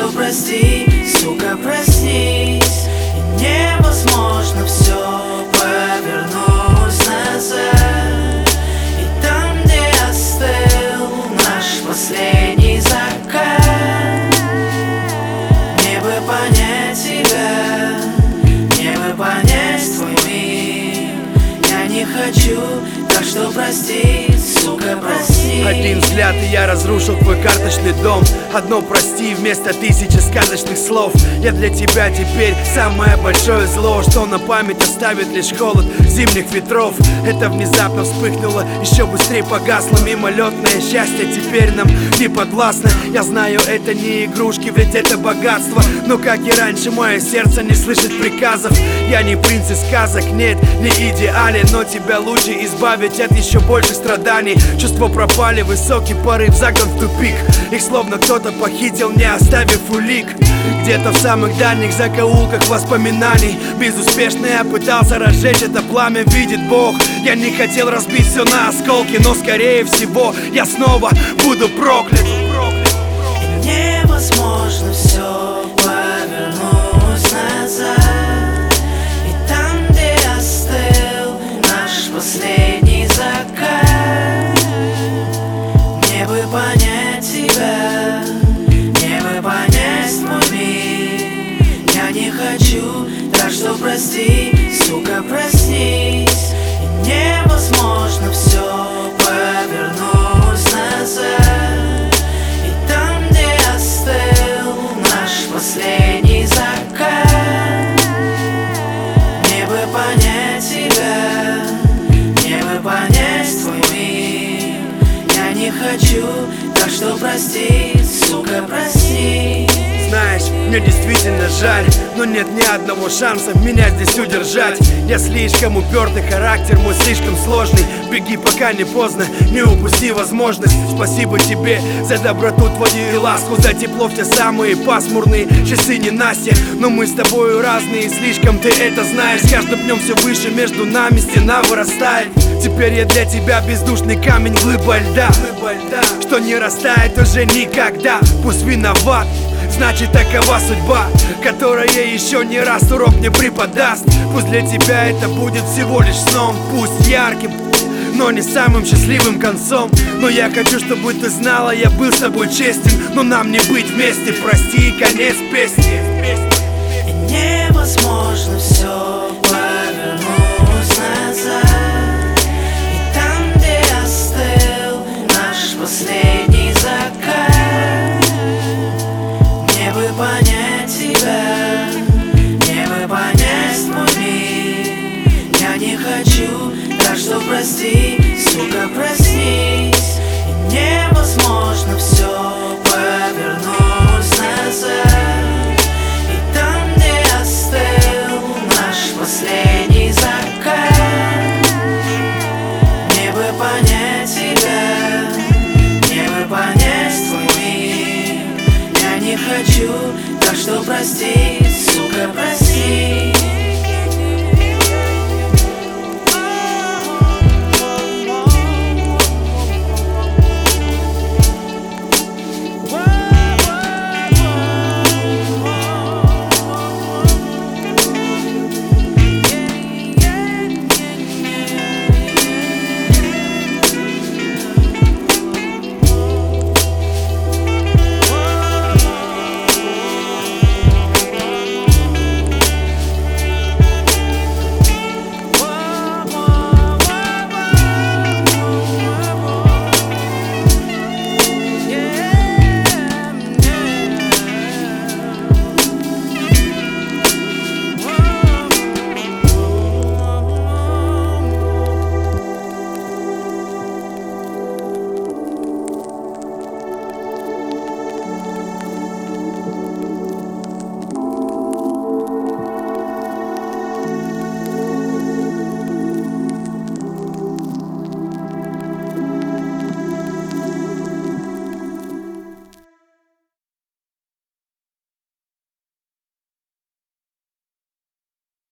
что прости, сука, проснись. И невозможно все повернуть назад. И там, где остыл наш последний закат, мне бы понять тебя, мне бы понять твой мир. Я не хочу, так что прости, сука, прости. Один взгляд, и я разрушил твой карточный дом. Одно прости вместо тысячи сказочных слов. Я для тебя теперь самое большое зло, что на память оставит лишь холод зимних ветров. Это внезапно вспыхнуло, еще быстрее погасло. Мимолетное счастье теперь нам не подвластно. Я знаю, это не игрушки, ведь это богатство. Но как и раньше, мое сердце не слышит приказов. Я не принц из сказок, нет, не идеален, но тебя лучше избавить от еще больших страданий. Чувства пропали, высокий порыв загнан в тупик. Их словно кто-то похитил, не оставив улик. Где-то в самых дальних закоулках воспоминаний безуспешно я пытался разжечь это пламя, видит Бог. Я не хотел разбить все на осколки, но скорее всего я снова буду проклят. И невозможно все повернуть назад. И там, где остыл наш последний закат, мне бы понять тебя, мне бы понять твой мир. Я не хочу, так что прости, сука, проснись. И невозможно все повернуть назад. И там, где остыл наш последний закат, мне бы понять тебя, мне бы понять твой мир. Я не хочу, так что прости, сука, прости. Знаешь, мне действительно жаль, но нет ни одного шанса меня здесь удержать. Я слишком упертый, характер мой слишком сложный. Беги, пока не поздно, не упусти возможность. Спасибо тебе за доброту твою и ласку, за тепло в те самые пасмурные часы ненастья. Но мы с тобою разные, и слишком ты это знаешь. С каждым днем все выше между нами стена вырастает. Теперь я для тебя бездушный камень, глыба льда, что не растает уже никогда. Пусть виноват, значит такова судьба, которая еще не раз урок мне преподаст. Пусть для тебя это будет всего лишь сном, пусть ярким, но не самым счастливым концом. Но я хочу, чтобы ты знала, я был с тобой честен. Но нам не быть вместе, прости, конец песни. И невозможно все повернуть назад. И там, где остыл наш последний закат, мне бы понять тебя, мне бы понять мой мир. Я не хочу, так что прости, сука, проснись. И невозможно все повернуть назад. И там, где остыл наш последний закат, мне бы понять тебя, мне бы понять твой мир. Я не хочу, так что прости, сука, прости.